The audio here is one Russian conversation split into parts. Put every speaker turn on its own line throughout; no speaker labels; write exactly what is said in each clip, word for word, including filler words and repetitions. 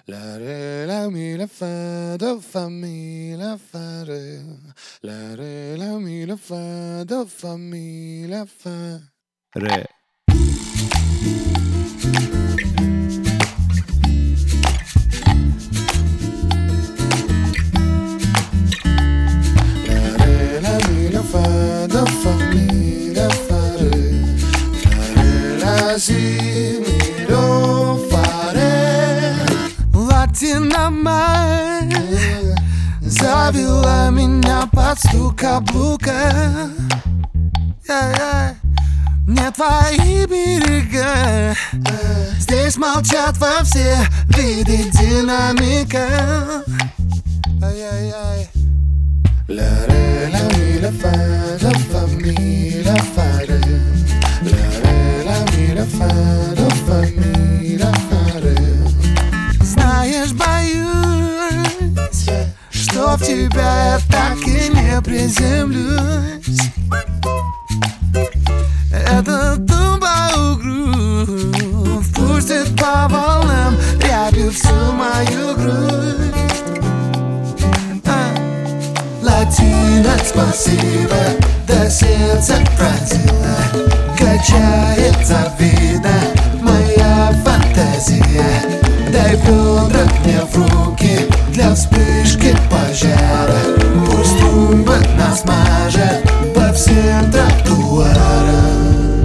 La re la mi la fa do fa mi la fa re. La re la mi la fa do fa mi la fa re. La re la mi la fa do fa mi la fa re. La re la si mi do fa re. Латина май завела меня под стук каблука. Не твои берега, здесь молчат во все виды динамика. La re la mi la fa do fa mi la fa re. La re la mi la fa do fa mi la fa re. Знаешь, боюсь, что в тебя я так и не приземлюсь. Этот тумбау грув пустит по волнам рябью всю мою грусть. а, Латина, спасибо, до сердца пронзила. Качается видно моя фантазия. Дай бедра мне в руки для вспышки пожара. Пусть тумба нас мажет по всем тротуарам.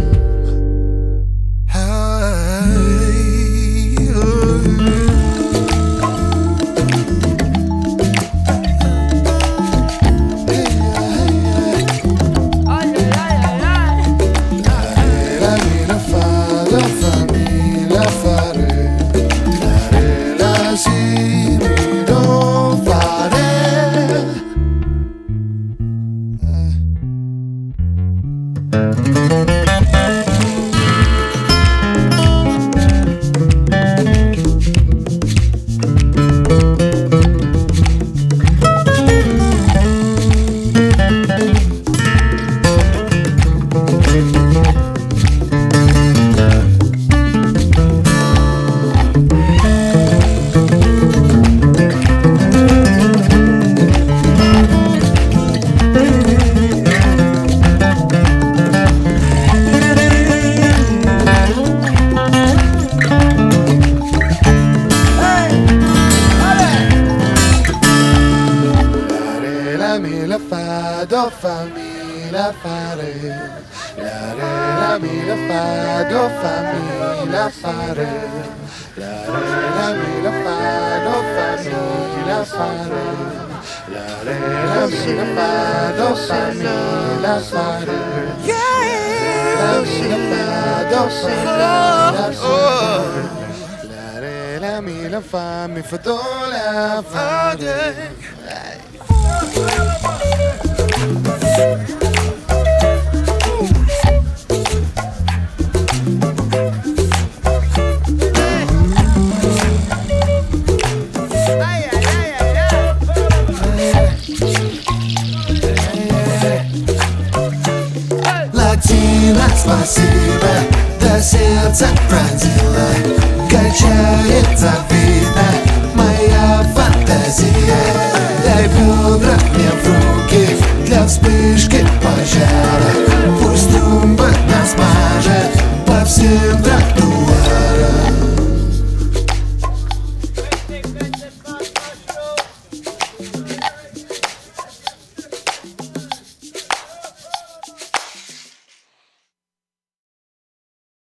La fa do fa mi la fa re. La re la mi la fa do fa mi la fa re. La re la mi la fa do fa mi la fa re. La re la mi la fa do fa mi la fa re. La mi la fa do fa mi la fa re. La re la mi la fa mi fa do la fa re. Латина, спасибо, до сердца пронзила. Качается видно моя фантазия. Дай бедра мне в руки для вспышки пожара. Пусть тумба нас мажет по всем